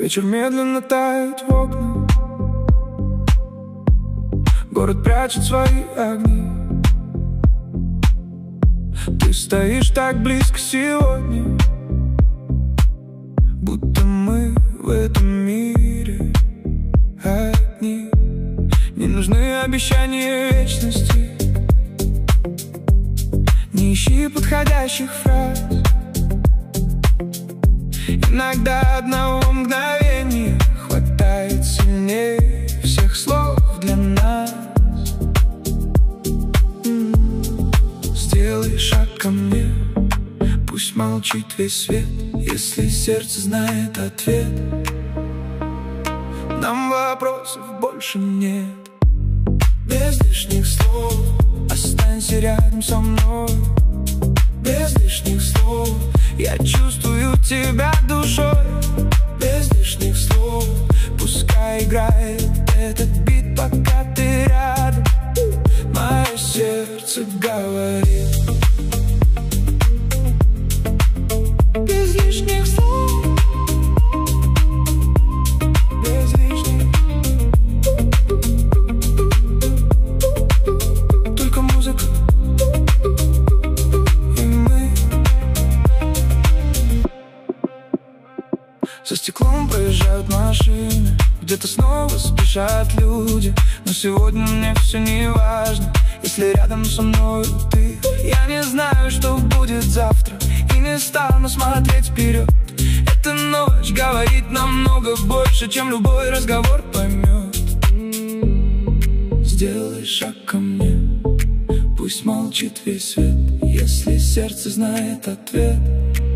Вечер медленно тает в окна, город прячет свои огни. Ты стоишь так близко сегодня, будто мы в этом мире одни. Не нужны обещания вечности, не ищи подходящих фраз. Иногда одного мгновения хватает сильнее всех слов для нас. Сделай шаг ко мне, пусть молчит весь свет, если сердце знает ответ. Нам вопросов больше нет. Без лишних слов останься рядом со мной. Без лишних слов я чувствую тебя душой. Без лишних слов пускай играет этот бит, пока ты рядом. Мое сердце говорит. Без лишних слов, без лишних, только музыка и мы. За стеклом проезжают машины, где-то снова спешат люди. Но сегодня мне все не важно, если рядом со мной ты. Я не знаю, что будет завтра, и не стану смотреть вперед. Эта ночь говорит намного больше, чем любой разговор поймет. Сделай шаг ко мне, пусть молчит весь свет, если сердце знает ответ.